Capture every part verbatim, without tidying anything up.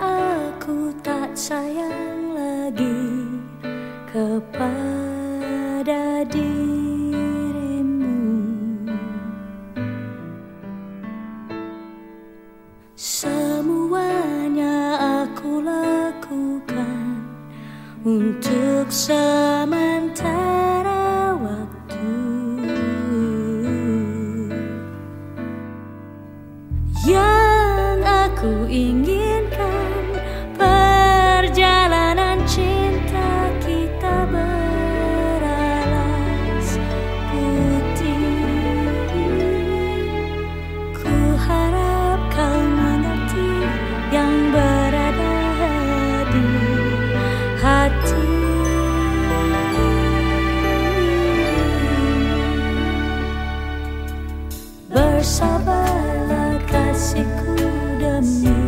aku tak sayang lagi kepada dirimu. Semuanya aku lakukan untuk sementara waktu. Yang aku inginkan, perjalanan cinta kita beralas putih. Ku harap kau mengerti yang berada di hati. Bersabarlah kasihku demi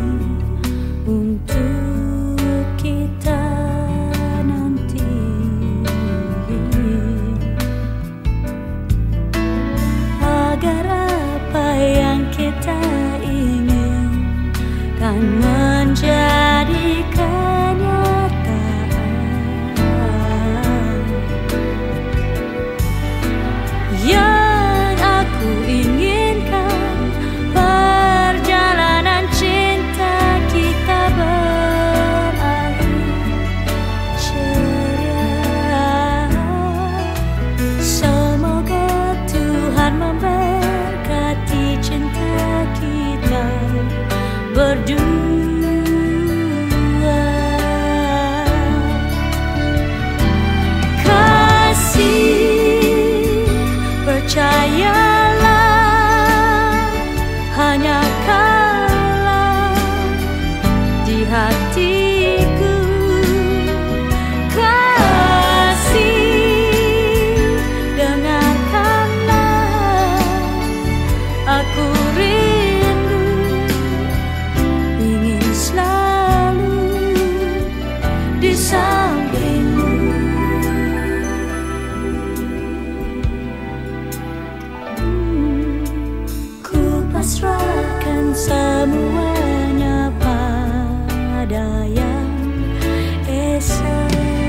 untuk kita nanti. Agar apa yang kita ingin kan menjadi kenyataan. Yang aku inginkan, perjalanan cinta kita berakhir ceria. Semoga Tuhan memberkati cinta kita berdua. Percayalah, hanya kaulah di hatiku. Kasih, dengarkanlah, aku rindu, ingin selalu di sampingmu. Pasrahkan semuanya pada Yang Esa.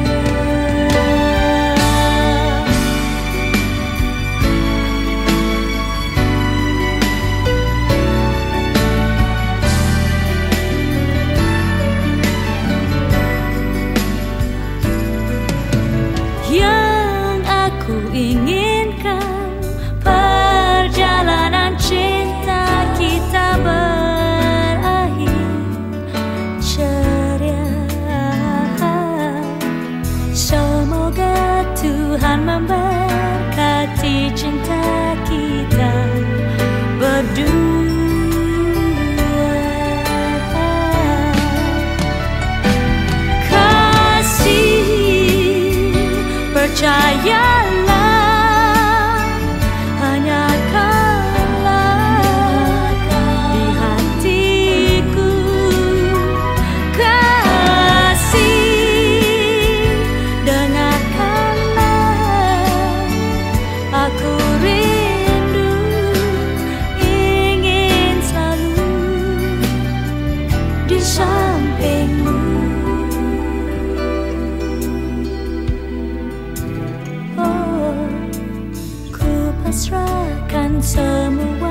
Yang aku inginkan, perjalanan cinta kita berakhir ceria. Semoga Tuhan memberkati cinta kita berdua. Kasih, percayalah, hanya kaulah di hatiku. Kasih, dengarkanlah, aku rindu, ingin selalu di sampingmu. Oh, ku pasrahkan semua